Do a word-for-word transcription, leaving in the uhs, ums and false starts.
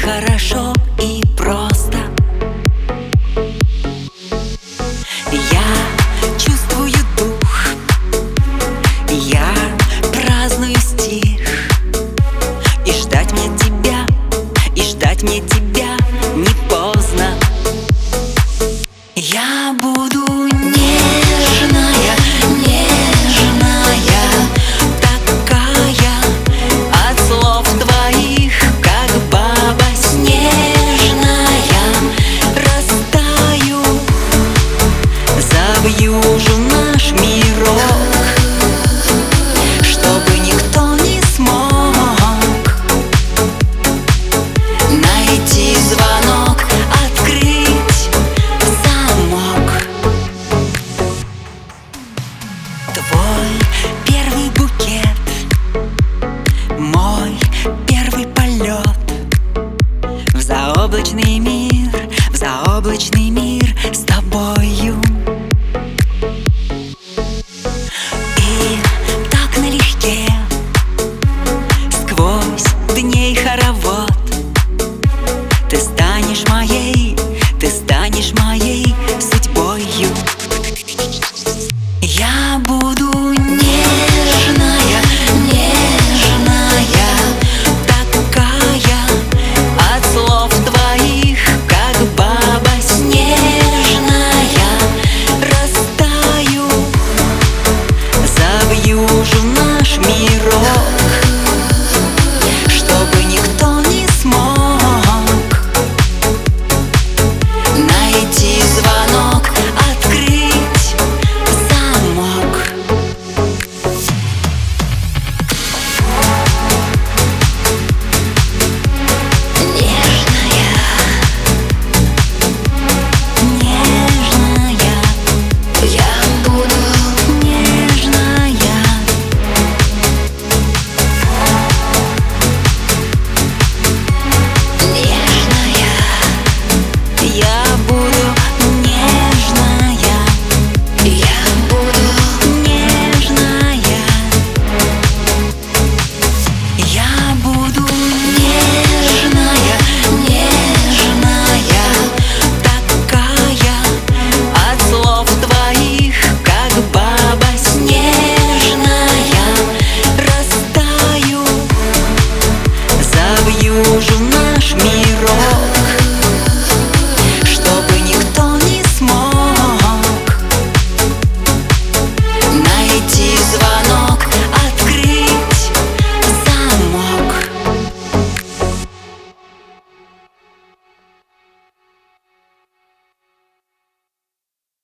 хорошо и просто. Я чувствую дух, я праздную стих. И ждать мне тебя, и ждать мне тебя не поздно. Я буду нежная, нежная, такая, от слов твоих, как баба снежная. Растаю, завьюжу наш мирок, чтобы никто не смог найти звонок, открыть замок. Твой первый букет, мой первый полет в заоблачный мир, в заоблачный мир с тобою. И так налегке, сквозь дней хоровод, ты станешь моей, ты станешь моей судьбою. Я буду нежная, нежная, такая, от слов твоих, как баба снежная. Растаю, завьюжу наш мирок, чтобы никто не смог найти звонок, открыть замок. Нежная, нежная, я